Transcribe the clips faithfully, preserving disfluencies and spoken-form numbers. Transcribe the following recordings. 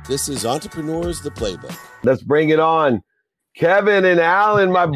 This is Entrepreneurs, the Playbook. Let's bring it on. Kevin and Alan, my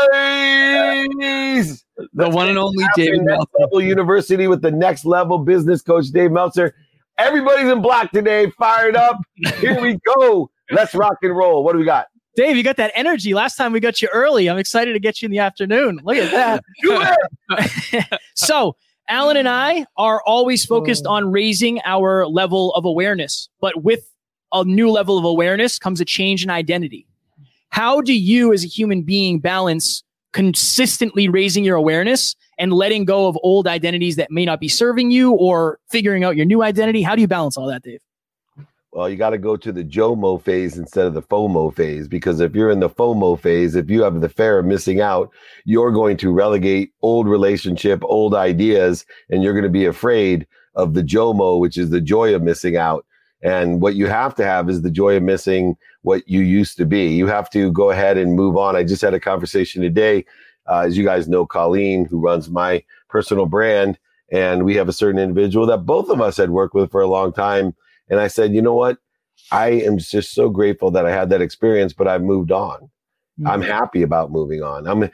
boys. The Let's one and only David Next Meltzer. Level University with the Next Level business coach, Dave Meltzer. Everybody's in black today. Fired up. Here we go. Let's rock and roll. What do we got? Dave, you got that energy. Last time we got you early. I'm excited to get you in the afternoon. Look at that. Do it. So, Alan and I are always focused on raising our level of awareness. But with a new level of awareness comes a change in identity. How do you as a human being balance consistently raising your awareness and letting go of old identities that may not be serving you or figuring out your new identity? How do you balance all that, Dave? Well, you got to go to the JOMO phase instead of the FOMO phase, because if you're in the FOMO phase, if you have the fear of missing out, you're going to relegate old relationship, old ideas, and you're going to be afraid of the JOMO, which is the joy of missing out. And what you have to have is the joy of missing what you used to be. You have to go ahead and move on. I just had a conversation today. Uh, as you guys know, Colleen, who runs my personal brand, and we have a certain individual that both of us had worked with for a long time. And I said, you know what? I am just so grateful that I had that experience, but I've moved on. Mm-hmm. I'm happy about moving on. I'm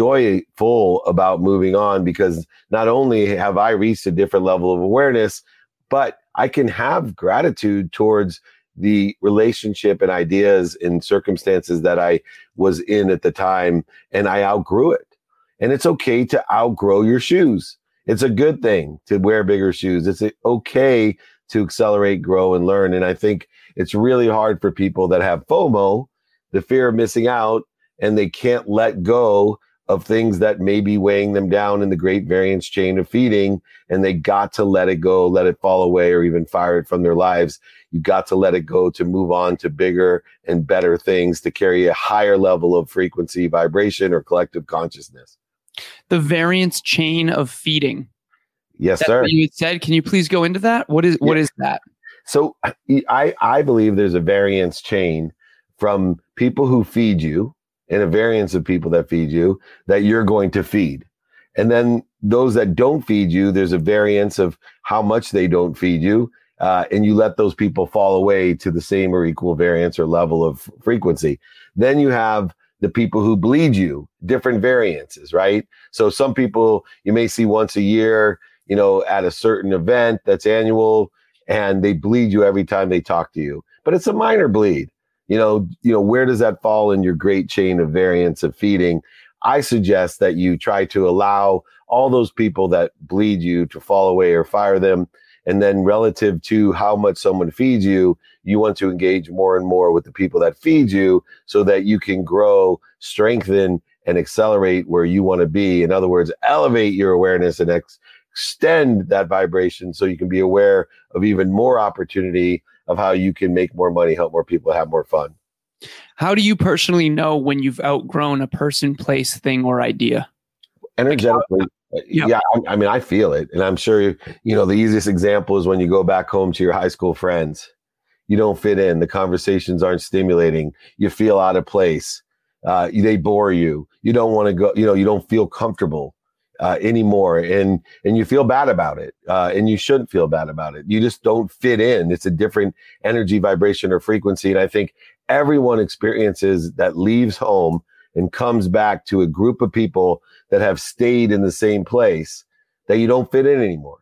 joyful about moving on because not only have I reached a different level of awareness, but I can have gratitude towards the relationship and ideas and circumstances that I was in at the time, and I outgrew it. And it's okay to outgrow your shoes. It's a good thing to wear bigger shoes. It's okay to accelerate, grow, and learn. And I think it's really hard for people that have FOMO, the fear of missing out, and they can't let go of things that may be weighing them down in the great variance chain of feeding, and they got to let it go, let it fall away, or even fire it from their lives. You got to let it go to move on to bigger and better things, to carry a higher level of frequency, vibration, or collective consciousness. The variance chain of feeding. Yes, That's sir. what you said. Can you please go into that? What is what Yeah. is that? So I, I believe there's a variance chain from people who feed you and a variance of people that feed you that you're going to feed. And then those that don't feed you, there's a variance of how much they don't feed you. Uh, and you let those people fall away to the same or equal variance or level of frequency. Then you have the people who bleed you, different variances, right? So some people you may see once a year, you know, at a certain event that's annual, and they bleed you every time they talk to you. But it's a minor bleed. You know, you know, where does that fall in your great chain of variance of feeding? I suggest that you try to allow all those people that bleed you to fall away or fire them. And then relative to how much someone feeds you, you want to engage more and more with the people that feed you so that you can grow, strengthen, and accelerate where you want to be. In other words, elevate your awareness and ex- extend that vibration so you can be aware of even more opportunity of how you can make more money, help more people, have more fun. How do you personally know when you've outgrown a person, place, thing, or idea? Energetically. Yeah. Yeah, I, I mean, I feel it. And I'm sure, you know, the easiest example is when you go back home to your high school friends. You don't fit in. The conversations aren't stimulating. You feel out of place. Uh, they bore you. You don't want to go, you know, you don't feel comfortable uh, anymore. And, and you feel bad about it. Uh, and you shouldn't feel bad about it. You just don't fit in. It's a different energy, vibration, or frequency. And I think everyone experiences that, leaves home and comes back to a group of people that have stayed in the same place, that you don't fit in anymore.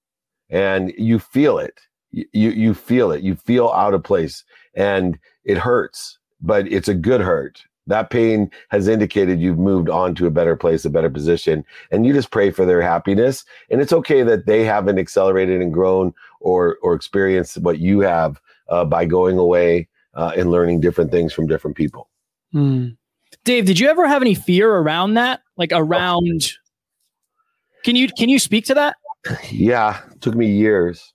And you feel it. You, you feel it. You feel out of place, and it hurts, but it's a good hurt. That pain has indicated you've moved on to a better place, a better position, and you just pray for their happiness. And it's okay that they haven't accelerated and grown or, or experienced what you have uh, by going away uh, and learning different things from different people. Hmm. Dave, did you ever have any fear around that? Like around, can you, can you speak to that? Yeah, it took me years.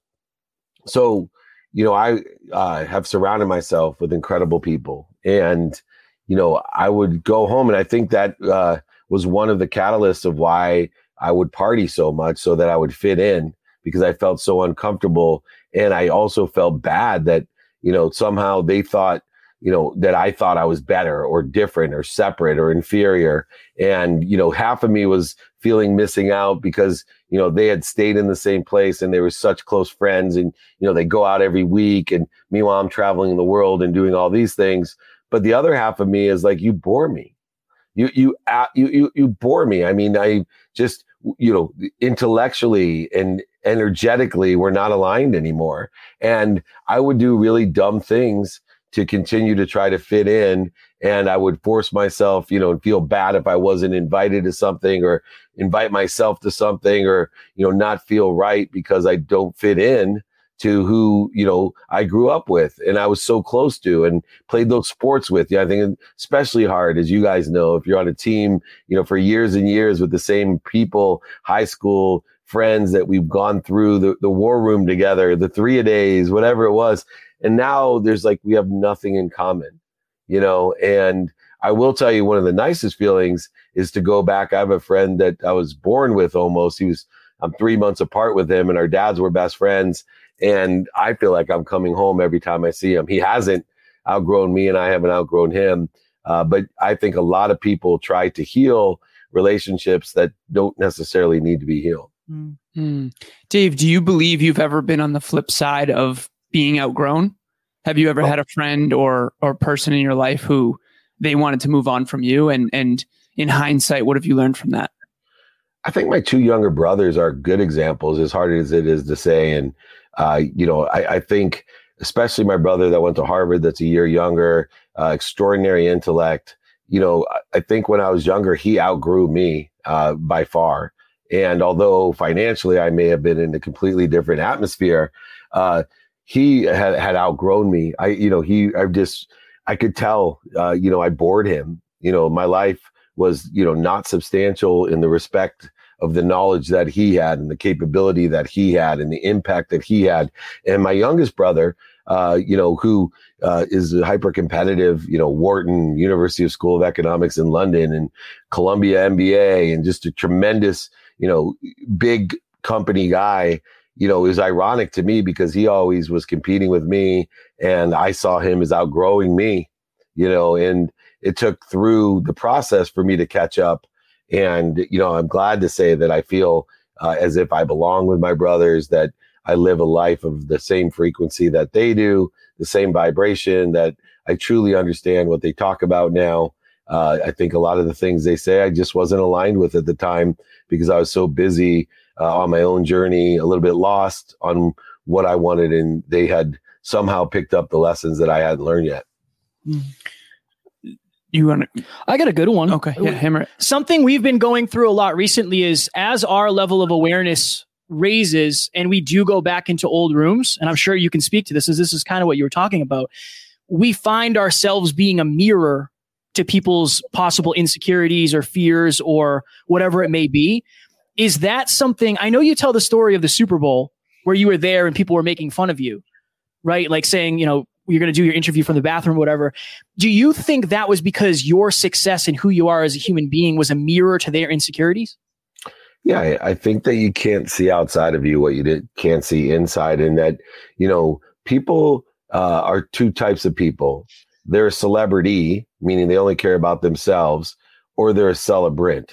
So, you know, I uh, have surrounded myself with incredible people, and, you know, I would go home, and I think that uh, was one of the catalysts of why I would party so much, so that I would fit in, because I felt so uncomfortable. And I also felt bad that, you know, somehow they thought, you know, that I thought I was better or different or separate or inferior. And, you know, half of me was feeling missing out because, you know, they had stayed in the same place and they were such close friends, and, you know, they go out every week, and meanwhile I'm traveling the world and doing all these things. But the other half of me is like, you bore me. You, you, uh, you, you, you bore me. I mean, I just, you know, intellectually and energetically, we're not aligned anymore. And I would do really dumb things to continue to try to fit in. And I would force myself, you know, and feel bad if I wasn't invited to something, or invite myself to something, or, you know, not feel right because I don't fit in to who, you know, I grew up with and I was so close to and played those sports with. Yeah, I think especially hard, as you guys know, if you're on a team, you know, for years and years with the same people, high school friends that we've gone through the, the war room together, the three a days, whatever it was. And now there's like, we have nothing in common, you know. And I will tell you, one of the nicest feelings is to go back. I have a friend that I was born with almost. He was, I'm three months apart with him, and our dads were best friends. And I feel like I'm coming home every time I see him. He hasn't outgrown me, and I haven't outgrown him. Uh, but I think a lot of people try to heal relationships that don't necessarily need to be healed. Mm-hmm. Dave, do you believe you've ever been on the flip side of being outgrown? Have you ever oh. had a friend or or person in your life who they wanted to move on from you? And and in hindsight, what have you learned from that? I think my two younger brothers are good examples, as hard as it is to say. And, uh, you know, I, I think especially my brother that went to Harvard, that's a year younger, uh, extraordinary intellect. You know, I think when I was younger, he outgrew me uh, by far. And although financially I may have been in a completely different atmosphere, uh, he had, had outgrown me. I, you know, he, I just, I could tell, uh, you know, I bored him. You know, my life was, you know, not substantial in the respect of the knowledge that he had and the capability that he had and the impact that he had. And my youngest brother, uh, you know, who uh, is a hyper competitive, you know, Wharton, University of School of Economics in London, and Columbia M B A, and just a tremendous, you know, big company guy, you know, is ironic to me because he always was competing with me, and I saw him as outgrowing me, you know, and it took through the process for me to catch up. And, you know, I'm glad to say that I feel uh, as if I belong with my brothers, that I live a life of the same frequency that they do, the same vibration, that I truly understand what they talk about now. Uh, I think a lot of the things they say, I just wasn't aligned with at the time because I was so busy uh, on my own journey, a little bit lost on what I wanted. And they had somehow picked up the lessons that I hadn't learned yet. Mm. You want to? I got a good one. Okay. Yeah, hammer it. Something we've been going through a lot recently is as our level of awareness raises and we do go back into old rooms, and I'm sure you can speak to this, as this is kind of what you were talking about, we find ourselves being a mirror to people's possible insecurities or fears or whatever it may be. Is that something? I know you tell the story of the Super Bowl where you were there and people were making fun of you, right? Like saying, you know, you're going to do your interview from the bathroom, whatever. Do you think that was because your success and who you are as a human being was a mirror to their insecurities? Yeah, I, I think that you can't see outside of you what you did, can't see inside, and that, you know, people uh, are two types of people. They're a celebrity, meaning they only care about themselves, or they're a celebrant.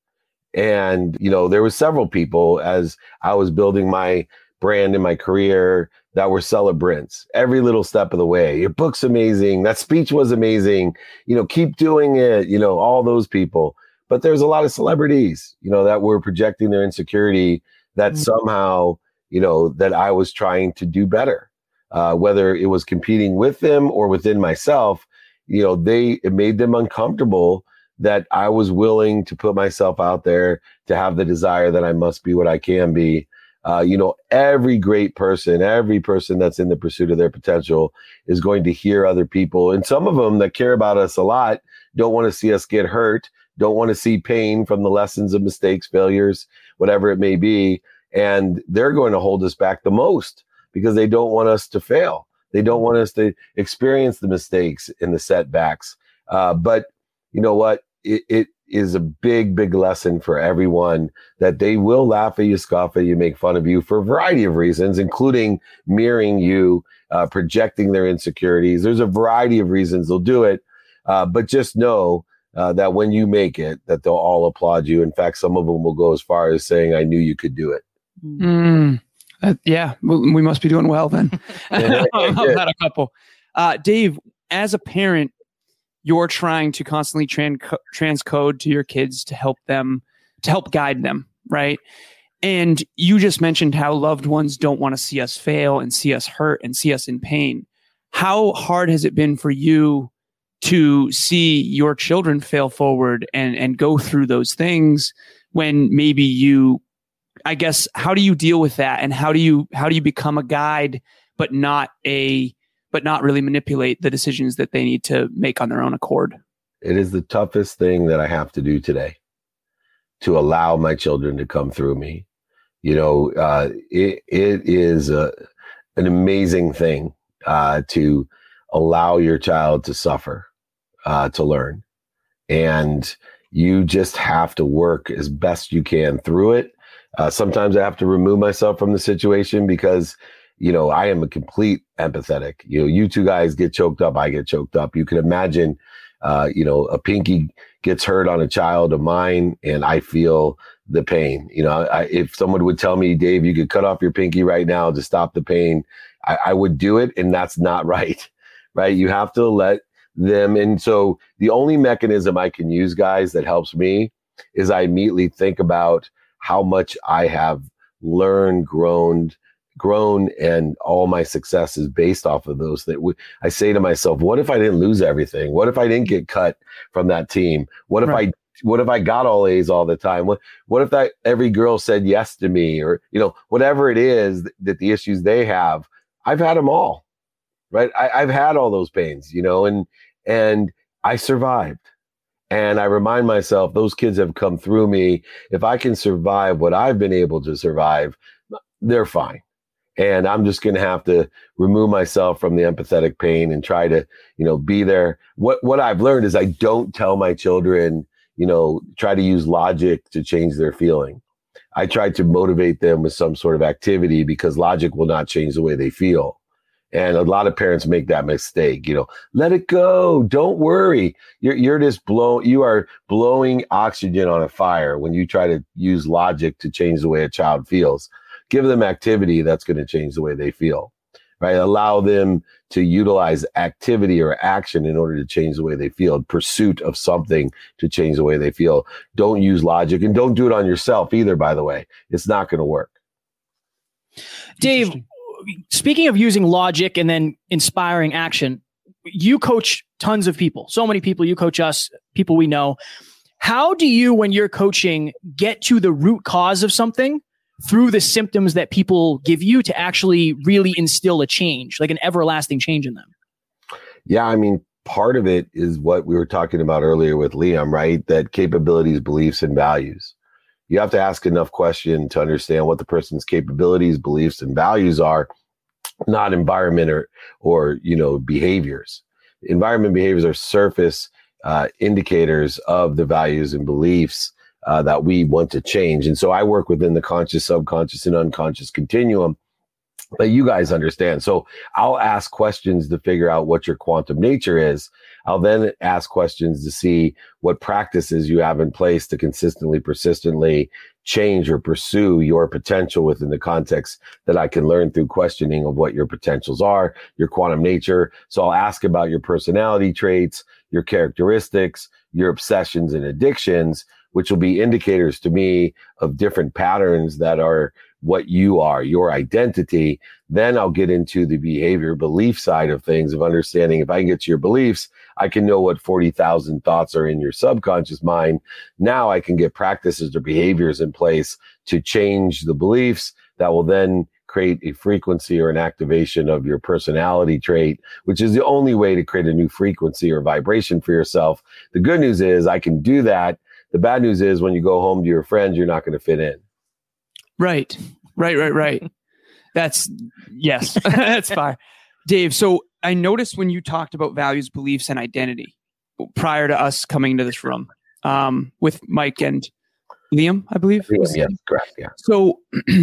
And, you know, there were several people as I was building my brand in my career that were celebrants every little step of the way. Your book's amazing. That speech was amazing. You know, keep doing it. You know, all those people. But there's a lot of celebrities, you know, that were projecting their insecurity that mm-hmm. somehow, you know, that I was trying to do better, uh, whether it was competing with them or within myself. You know, they, it made them uncomfortable that I was willing to put myself out there, to have the desire that I must be what I can be. Uh, you know, every great person, every person that's in the pursuit of their potential is going to hear other people. And some of them that care about us a lot don't want to see us get hurt, don't want to see pain from the lessons of mistakes, failures, whatever it may be. And they're going to hold us back the most because they don't want us to fail. They don't want us to experience the mistakes and the setbacks. Uh, but you know what? It, it is a big, big lesson for everyone that they will laugh at you, scoff at you, make fun of you for a variety of reasons, including mirroring you, uh, projecting their insecurities. There's a variety of reasons they'll do it. Uh, but just know uh, that when you make it, that they'll all applaud you. In fact, some of them will go as far as saying, I knew you could do it. Mm, uh, yeah, we, we must be doing well then. I've had a couple. Uh, Dave, as a parent, you're trying to constantly tran- transcode to your kids to help them, to help guide them, right? And you just mentioned how loved ones don't want to see us fail and see us hurt and see us in pain. How hard has it been for you to see your children fail forward and, and go through those things when maybe you, I guess, how do you deal with that? And how do you, how do you become a guide, but not a, but not really manipulate the decisions that they need to make on their own accord? It is the toughest thing that I have to do today, to allow my children to come through me. You know, uh, it, it is a, an amazing thing uh, to allow your child to suffer, uh, to learn. And you just have to work as best you can through it. Uh, sometimes I have to remove myself from the situation because, you know, I am a complete empathetic. You know, you two guys get choked up, I get choked up. You can imagine, uh, you know, a pinky gets hurt on a child of mine and I feel the pain. You know, I, if someone would tell me, Dave, you could cut off your pinky right now to stop the pain, I, I would do it. And that's not right. Right. You have to let them. And so the only mechanism I can use, guys, that helps me is I immediately think about how much I have learned, grown, grown, and all my success is based off of those things. I say to myself, what if I didn't lose everything? What if I didn't get cut from that team? What if right. I What if I got all A's all the time? What What if that every girl said yes to me, or you know, whatever it is that the issues they have, I've had them all, right? I, I've had all those pains, you know, and and I survived. And I remind myself, those kids have come through me. If I can survive what I've been able to survive, they're fine. And I'm just going to have to remove myself from the empathetic pain and try to, you know, be there. What What I've learned is I don't tell my children, you know, try to use logic to change their feeling. I try to motivate them with some sort of activity because logic will not change the way they feel. And a lot of parents make that mistake, you know, let it go. Don't worry. You're, you're just blow, you are blowing oxygen on a fire when you try to use logic to change the way a child feels. Give them activity that's going to change the way they feel, right? Allow them to utilize activity or action in order to change the way they feel, pursuit of something to change the way they feel. Don't use logic, and don't do it on yourself either, by the way. It's not going to work. Dave, speaking of using logic and then inspiring action, you coach tons of people, so many people. You coach us, people we know. How do you, when you're coaching, get to the root cause of something through the symptoms that people give you to actually really instill a change, like an everlasting change in them? Yeah, I mean, part of it is what we were talking about earlier with Liam, right? That capabilities, beliefs, and values. You have to ask enough questions to understand what the person's capabilities, beliefs, and values are, not environment or, or you know, behaviors. Environment behaviors are surface uh, indicators of the values and beliefs uh, that we want to change. And so I work within the conscious, subconscious, and unconscious continuum that you guys understand. So I'll ask questions to figure out what your quantum nature is. I'll then ask questions to see what practices you have in place to consistently, persistently change or pursue your potential within the context that I can learn through questioning of what your potentials are, your quantum nature. So I'll ask about your personality traits, your characteristics, your obsessions and addictions, which will be indicators to me of different patterns that are what you are, your identity. Then I'll get into the behavior belief side of things, of understanding if I can get to your beliefs, I can know what forty thousand thoughts are in your subconscious mind. Now I can get practices or behaviors in place to change the beliefs that will then create a frequency or an activation of your personality trait, which is the only way to create a new frequency or vibration for yourself. The good news is I can do that. The bad news is when you go home to your friends, you're not going to fit in. Right, right, right, right. That's, yes, that's fine. Dave, so I noticed when you talked about values, beliefs, and identity prior to us coming into this room um, with Mike and Liam, I believe. Yeah, correct, yeah. So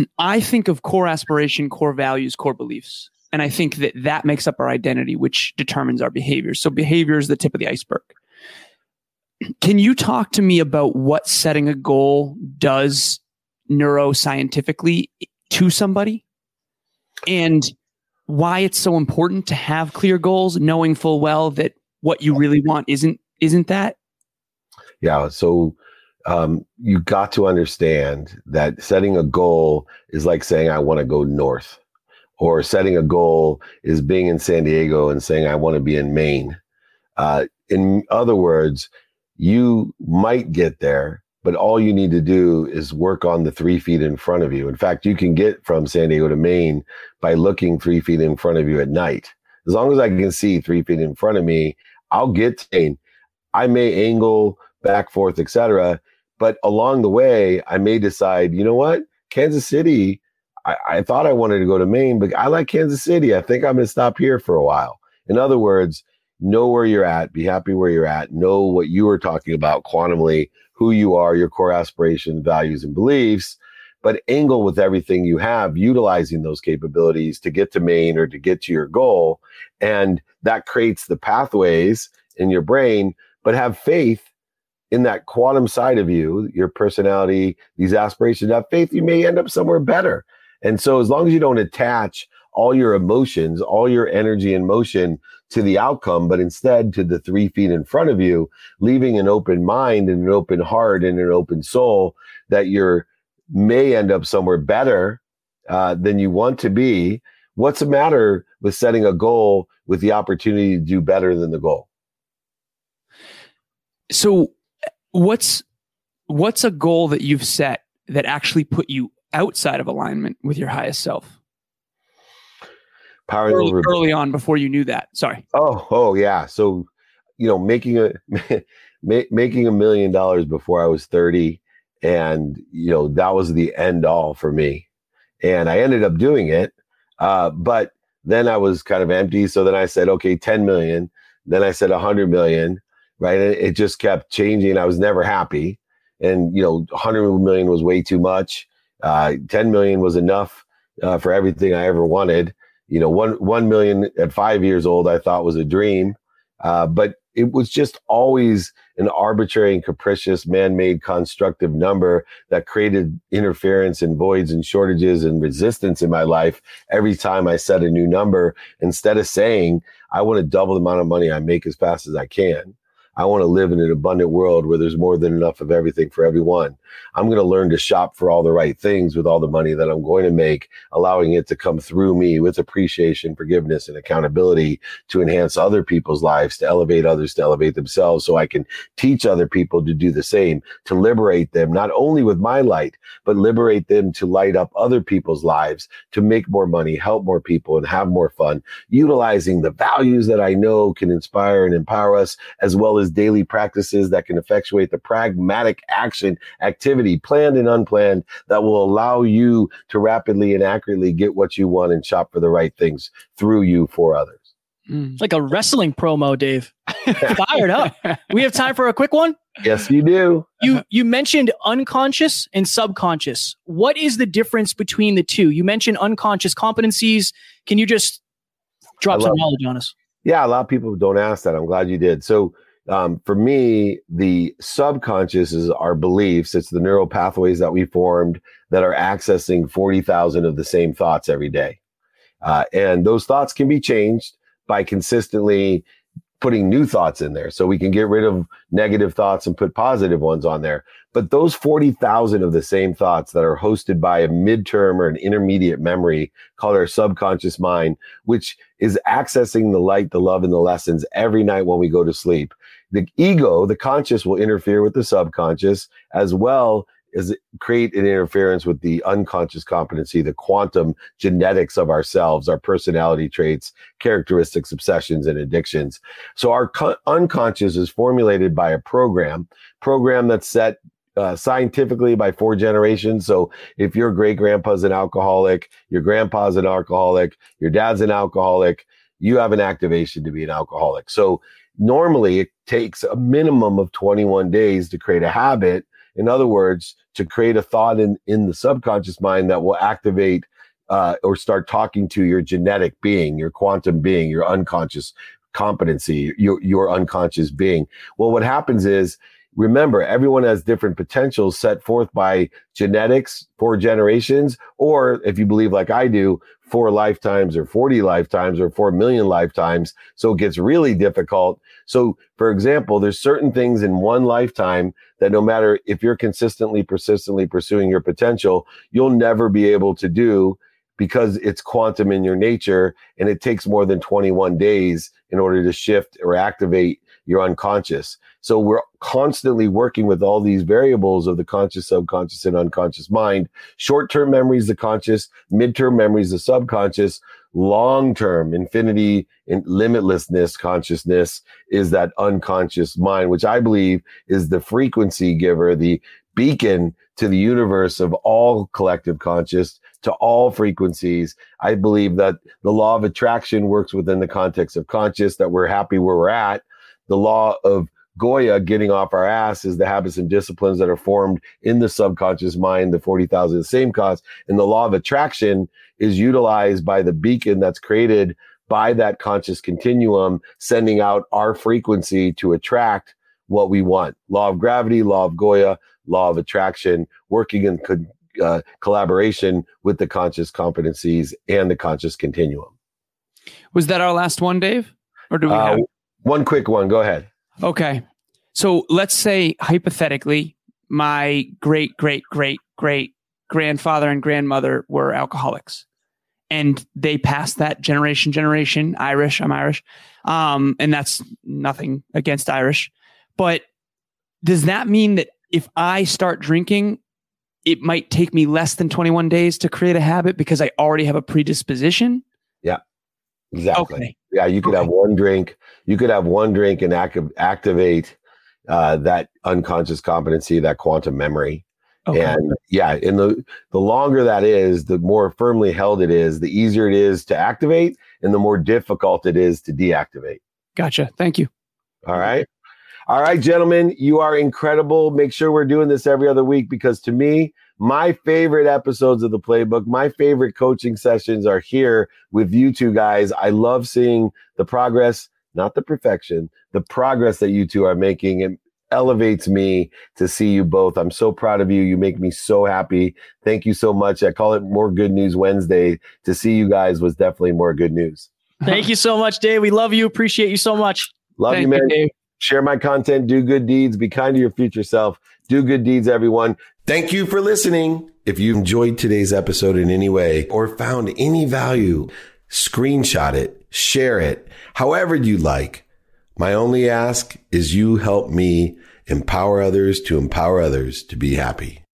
I think of core aspiration, core values, core beliefs. And I think that that makes up our identity, which determines our behavior. So behavior is the tip of the iceberg. can you talk to me about what setting a goal does neuroscientifically to somebody, and why it's so important to have clear goals, knowing full well that what you really want isn't isn't that? Yeah. So um, you got to understand that setting a goal is like saying, I want to go north, or setting a goal is being in San Diego and saying, I want to be in Maine. Uh, in other words, you might get there, but all you need to do is work on the three feet in front of you. In fact, you can get from San Diego to Maine by looking three feet in front of you at night. As long as I can see three feet in front of me, I'll get to Maine. I may angle back, forth, et cetera. But along the way, I may decide, you know what, Kansas City, I, I thought I wanted to go to Maine, but I like Kansas City. I think I'm going to stop here for a while. In other words, know where you're at, be happy where you're at, know what you were talking about quantumly, who you are, your core aspirations, values, and beliefs, but angle with everything you have, utilizing those capabilities to get to Maine or to get to your goal. And that creates the pathways in your brain, but have faith in that quantum side of you, your personality, these aspirations, have faith you may end up somewhere better. And so as long as you don't attach all your emotions, all your energy and motion to the outcome, but instead to the three feet in front of you, leaving an open mind and an open heart and an open soul, that you're may end up somewhere better uh, than you want to be. What's the matter with setting a goal with the opportunity to do better than the goal? So what's what's a goal that you've set that actually put you outside of alignment with your highest self? Powering early, over early on, before you knew that. Sorry. Oh, oh yeah. So, you know, making a making a million dollars before I was thirty, and you know that was the end all for me. And I ended up doing it, uh, but then I was kind of empty. So then I said, okay, ten million. Then I said a hundred million. Right. And it just kept changing. I was never happy. And, you know, one hundred million was way too much. Uh, ten million was enough uh, for everything I ever wanted. You know, one, one million at five years old, I thought was a dream. Uh, but it was just always an arbitrary and capricious man-made constructive number that created interference and voids and shortages and resistance in my life every time I set a new number. Instead of saying, I want to double the amount of money I make as fast as I can. I want to live in an abundant world where there's more than enough of everything for everyone. I'm going to learn to shop for all the right things with all the money that I'm going to make, allowing it to come through me with appreciation, forgiveness, and accountability to enhance other people's lives, to elevate others, to elevate themselves, so I can teach other people to do the same, to liberate them, not only with my light, but liberate them to light up other people's lives, to make more money, help more people, and have more fun, utilizing the values that I know can inspire and empower us, as well as daily practices that can effectuate the pragmatic action, activity, planned and unplanned, that will allow you to rapidly and accurately get what you want and shop for the right things through you for others. It's like a wrestling promo, Dave. Fired up. We have time for a quick one? Yes, you do. You you mentioned unconscious and subconscious. What is the difference between the two? You mentioned unconscious competencies. Can you just drop some knowledge on us? Yeah, a lot of people don't ask that. I'm glad you did. So Um, for me, the subconscious is our beliefs. It's the neural pathways that we formed that are accessing forty thousand of the same thoughts every day. Uh, and those thoughts can be changed by consistently putting new thoughts in there. So we can get rid of negative thoughts and put positive ones on there. But those forty thousand of the same thoughts that are hosted by a midterm or an intermediate memory called our subconscious mind, which is accessing the light, the love, and the lessons every night when we go to sleep. The ego, the conscious, will interfere with the subconscious, as well as create an interference with the unconscious competency, the quantum genetics of ourselves, our personality traits, characteristics, obsessions, and addictions. So our co- unconscious is formulated by a program, program that's set uh, scientifically by four generations. So if your great grandpa's an alcoholic, your grandpa's an alcoholic, your dad's an alcoholic, you have an activation to be an alcoholic. So normally it takes a minimum of twenty-one days to create a habit. In other words, to create a thought in, in the subconscious mind that will activate uh, or start talking to your genetic being, your quantum being, your unconscious competency, your, your unconscious being. Well, what happens is, remember, everyone has different potentials set forth by genetics, four generations, or if you believe like I do, four lifetimes or forty lifetimes or four million lifetimes. So it gets really difficult. So for example, there's certain things in one lifetime that no matter if you're consistently, persistently pursuing your potential, you'll never be able to do, because it's quantum in your nature, and it takes more than twenty-one days in order to shift or activate your unconscious. So we're constantly working with all these variables of the conscious, subconscious, and unconscious mind. Short-term memories, the conscious; mid-term memories, the subconscious; long-term infinity and limitlessness consciousness is that unconscious mind, which I believe is the frequency giver, the beacon to the universe of all collective conscious, to all frequencies. I believe that the law of attraction works within the context of conscious, that we're happy where we're at. The law of Goya, getting off our ass, is the habits and disciplines that are formed in the subconscious mind, the forty thousand same cause. And the law of attraction is utilized by the beacon that's created by that conscious continuum, sending out our frequency to attract what we want. Law of gravity, law of Goya, law of attraction, working in co- uh, collaboration with the conscious competencies and the conscious continuum. Was that our last one, Dave? Or do we uh, have one quick one? Go ahead. Okay. So let's say hypothetically, my great, great, great, great grandfather and grandmother were alcoholics, and they passed that generation, generation, Irish, I'm Irish. Um, and that's nothing against Irish, but does that mean that if I start drinking, it might take me less than twenty-one days to create a habit because I already have a predisposition? Yeah, exactly. Okay. Yeah, you could Okay. have one drink. You could have one drink and active, activate uh, that unconscious competency, that quantum memory. Okay. And yeah, and the the longer that is, the more firmly held it is, the easier it is to activate, and the more difficult it is to deactivate. Gotcha. Thank you. All right. All right, gentlemen, you are incredible. Make sure we're doing this every other week, because to me, my favorite episodes of the Playbook, my favorite coaching sessions are here with you two guys. I love seeing the progress, not the perfection, the progress that you two are making. It elevates me to see you both. I'm so proud of you. You make me so happy. Thank you so much. I call it More Good News Wednesday. To see you guys was definitely more good news. Thank you so much, Dave. We love you. Appreciate you so much. Love Thank you, man. Dave. Share my content, do good deeds, be kind to your future self, do good deeds, everyone. Thank you for listening. If you enjoyed today's episode in any way or found any value, screenshot it, share it, however you like. My only ask is you help me empower others to empower others to be happy.